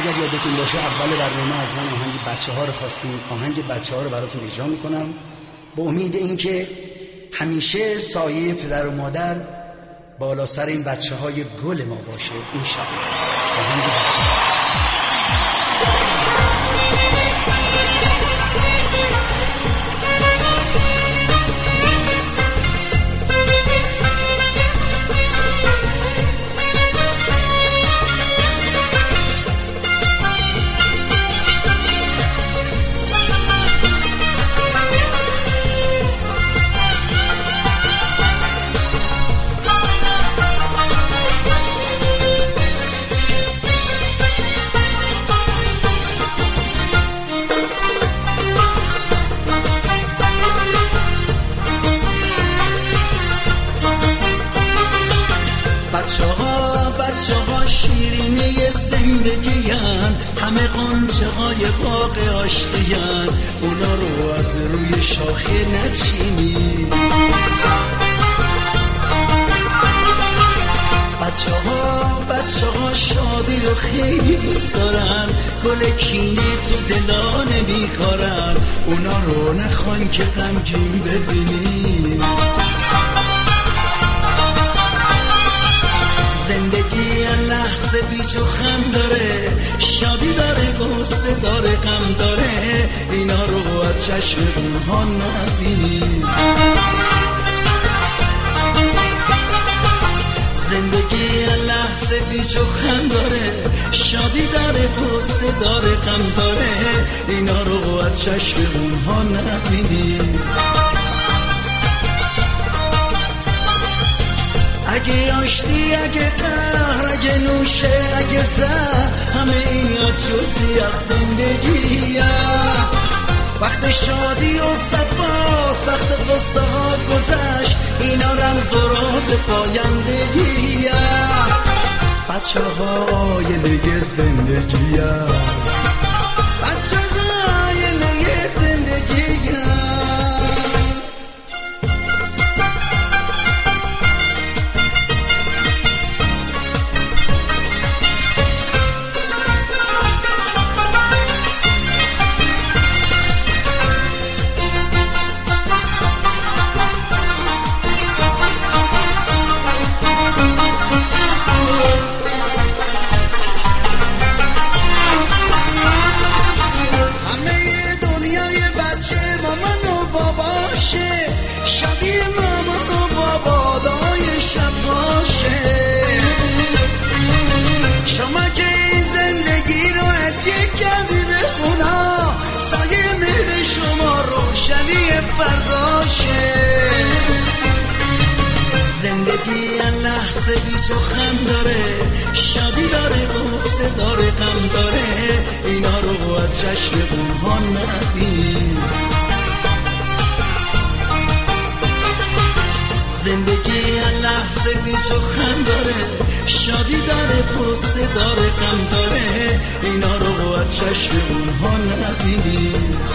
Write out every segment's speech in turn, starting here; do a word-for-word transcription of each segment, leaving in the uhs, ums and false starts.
اگر یادتون باشه اول برنامه از من آهنگ بچه ها رو خواستیم. آهنگ بچه ها رو براتون اجرا میکنم با امید اینکه همیشه سایه پدر و مادر بالا سر این بچه های گل ما باشه انشاءالله. آهنگ بچه ها. همه غنچه های باغ آشتیان، اونا رو از روی شاخه نچینی. بچه ها بچه ها شادی رو خیلی دوست دارن، گل کینه تو دلا نمیکارن، اونا رو نخوان که غمگین ببینی. زندگی لحظه بیچ و خم داره، شادی داره غصه داره غم داره، اینا رو از چشم اونها نبینی. زندگی لحظه بیچ و خم داره، شادی داره غصه داره غم داره، اینا رو از چشم اونها نبینی. اگه آشتی اگه قهر اگه نوشه اگه زهر، همه اینا جزئی از زندگیه. وقت شادی و صفاست، وقت قصه ها گذشت، اینا رمز و راز پایندگیه. بچه های نگه زندگیه، بچه های نگه زندگیه. زندگی لحظه بیچ و خم داره، شادی داره غصه داره غم داره، اینا رو از چشم اونها نبینی. زندگی لحظه بیچ و خم داره، شادی داره غصه داره غم داره، اینا رو از چشم اونها نبینی.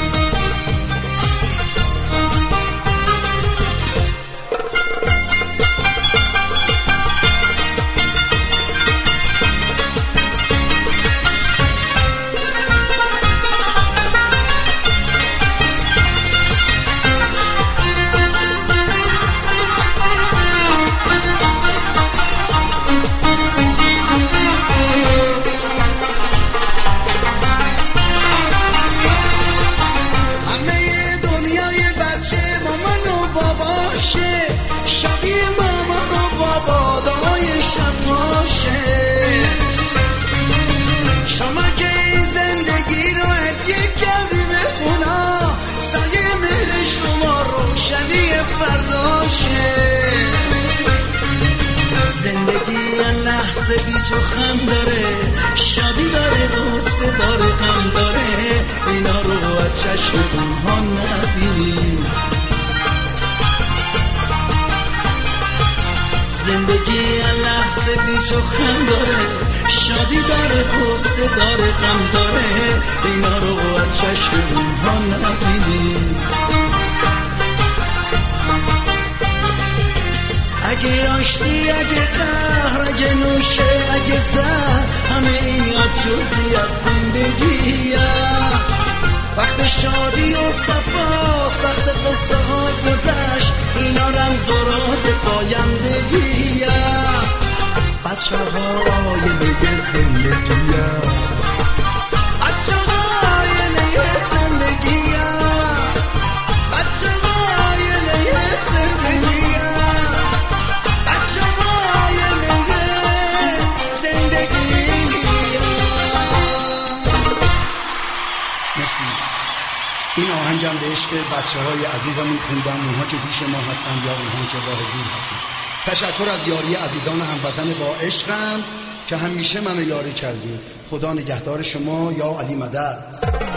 لحظه بیچ و خم داره، شادی داره غصه داره غم داره، اینا رو از چشم اونها نبینی. زندگی لحظه بیچ و خم داره، شادی داره غصه داره غم داره، اینا رو از چشم اونها نبینی. اگه آشتی اگه قهر اگه نوشه اگه زن همه این یا جزی از زندگیه. وقت شادی و صفاست، وقت قصه ها گذشت، اینا رمز و راز پایندگیه. بچه های نگه زندگیه، بچه های نگه زندگیه، بچه های نگه زندگیه، بچه های نگه زندگیه. مرسی. این آهنگم به عشق بچه های عزیزمون خوندم، اونها که پیش ما هستن یا اونها که راه دور هستن. تشکر از یاری عزیزان هموطن با عشقم که همیشه منو یاری کردین. خدا نگهدار شما. یا علی مدد.